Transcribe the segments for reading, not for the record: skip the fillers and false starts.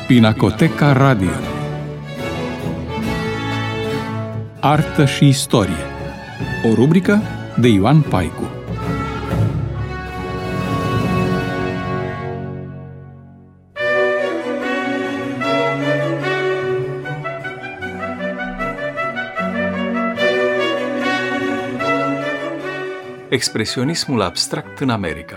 Pinacoteca Radio. Artă și istorie. O rubrică de Ioan Paicu. Expresionismul abstract în America.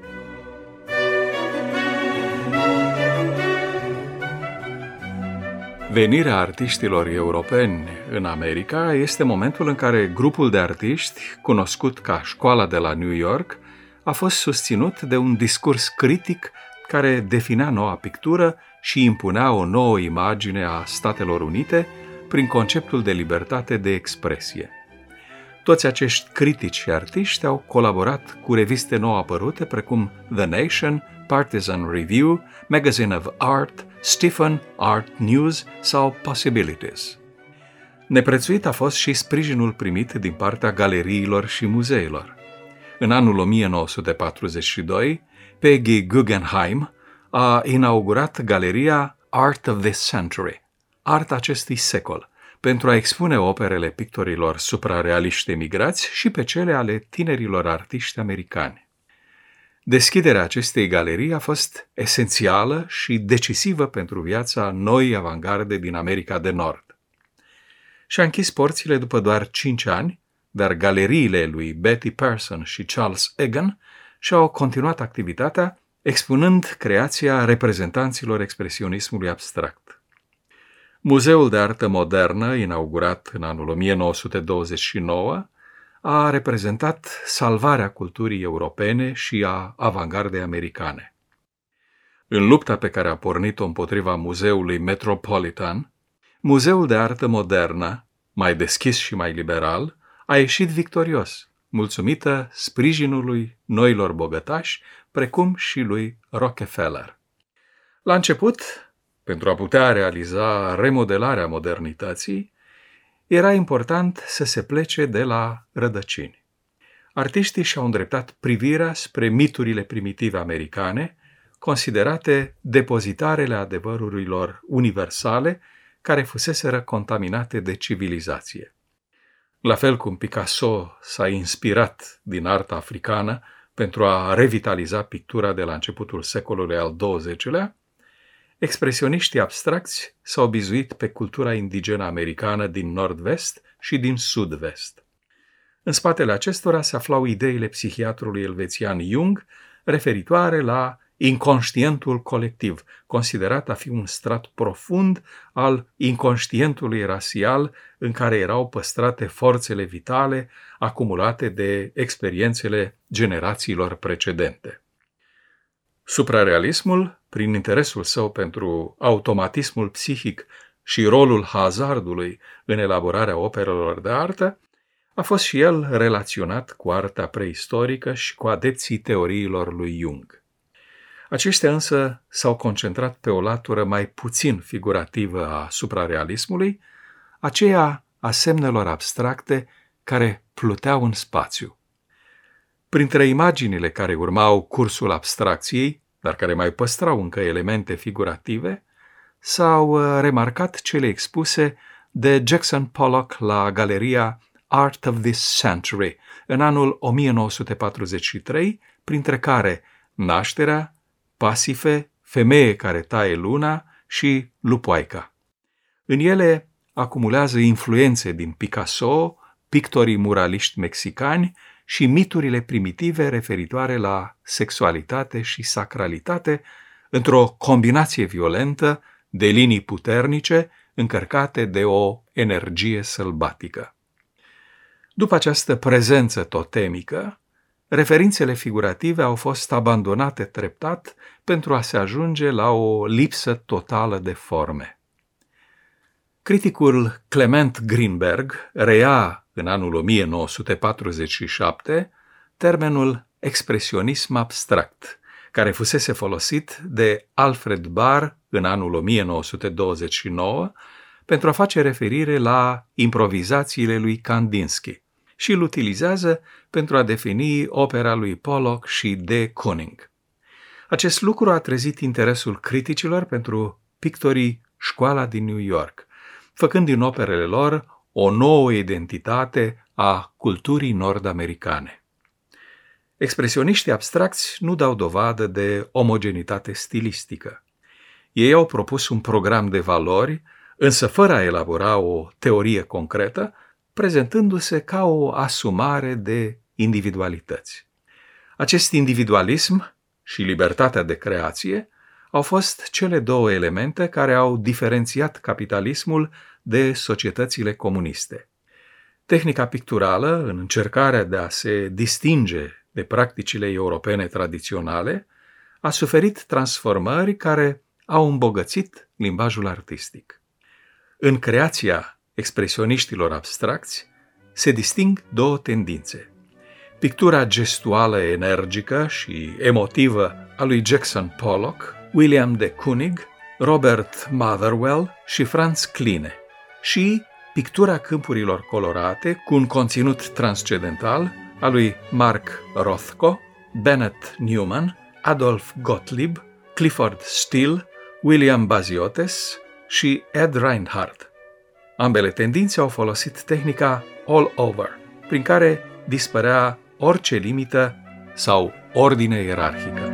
Venirea artiștilor europeni în America este momentul în care grupul de artiști, cunoscut ca Școala de la New York, a fost susținut de un discurs critic care definea noua pictură și impunea o nouă imagine a Statelor Unite prin conceptul de libertate de expresie. Toți acești critici și artiști au colaborat cu reviste nou apărute precum The Nation, Partisan Review, Magazine of Art, Stephen, Art News sau Possibilities. Neprețuit a fost și sprijinul primit din partea galeriilor și muzeilor. În anul 1942, Peggy Guggenheim a inaugurat galeria Art of this Century, Arta acestui secol, pentru a expune operele pictorilor suprarealiști emigrați și pe cele ale tinerilor artiști americani. Deschiderea acestei galerii a fost esențială și decisivă pentru viața noii avangarde din America de Nord. Și-a închis porțile după doar 5 ani, dar galeriile lui Betty Person și Charles Egan și-au continuat activitatea, expunând creația reprezentanților expresionismului abstract. Muzeul de Artă Modernă, inaugurat în anul 1929, a reprezentat salvarea culturii europene și a avangardei americane. În lupta pe care a pornit-o împotriva Muzeului Metropolitan, Muzeul de Artă Modernă, mai deschis și mai liberal, a ieșit victorios, mulțumită sprijinului noilor bogătași, precum și lui Rockefeller. La început, pentru a putea realiza remodelarea modernității, era important să se plece de la rădăcini. Artiștii și-au îndreptat privirea spre miturile primitive americane, considerate depozitarele adevărurilor universale care fuseseră contaminate de civilizație. La fel cum Picasso s-a inspirat din arta africană pentru a revitaliza pictura de la începutul secolului al XX-lea, expresioniștii abstracți s-au bizuit pe cultura indigenă americană din nord-vest și din sud-vest. În spatele acestora se aflau ideile psihiatrului elvețian Jung referitoare la inconștientul colectiv, considerat a fi un strat profund al inconștientului rasial în care erau păstrate forțele vitale acumulate de experiențele generațiilor precedente. Suprarealismul, prin interesul său pentru automatismul psihic și rolul hazardului în elaborarea operelor de artă, a fost și el relaționat cu arta preistorică și cu adepții teoriilor lui Jung. Aceștia însă s-au concentrat pe o latură mai puțin figurativă a suprarealismului, aceea a semnelor abstracte care pluteau în spațiu. Printre imaginile care urmau cursul abstracției, dar care mai păstrau încă elemente figurative, s-au remarcat cele expuse de Jackson Pollock la galeria Art of this Century în anul 1943, printre care Nașterea, Pasife, Femeie care taie luna și Lupoaica. În ele acumulează influențe din Picasso, pictorii muraliști mexicani și miturile primitive referitoare la sexualitate și sacralitate într-o combinație violentă de linii puternice încărcate de o energie sălbatică. După această prezență totemică, referințele figurative au fost abandonate treptat pentru a se ajunge la o lipsă totală de forme. Criticul Clement Greenberg reia în anul 1947 termenul expresionism abstract, care fusese folosit de Alfred Barr în anul 1929 pentru a face referire la improvizațiile lui Kandinsky și îl utilizează pentru a defini opera lui Pollock și de Kooning. Acest lucru a trezit interesul criticilor pentru pictorii Școala din New York, făcând din operele lor o nouă identitate a culturii nord-americane. Expresioniștii abstracți nu dau dovadă de omogenitate stilistică. Ei au propus un program de valori, însă fără a elabora o teorie concretă, prezentându-se ca o asumare de individualități. Acest individualism și libertatea de creație au fost cele două elemente care au diferențiat capitalismul de societățile comuniste. Tehnica picturală, în încercarea de a se distinge de practicile europene tradiționale, a suferit transformări care au îmbogățit limbajul artistic. În creația expresioniștilor abstracți se disting două tendințe. Pictura gestuală energică și emotivă a lui Jackson Pollock, William de Kooning, Robert Motherwell și Franz Kline, și pictura câmpurilor colorate cu un conținut transcendental a lui Mark Rothko, Bennett Newman, Adolf Gottlieb, Clifford Steele, William Baziotes și Ed Reinhardt. Ambele tendințe au folosit tehnica all over, prin care dispărea orice limită sau ordine ierarhică.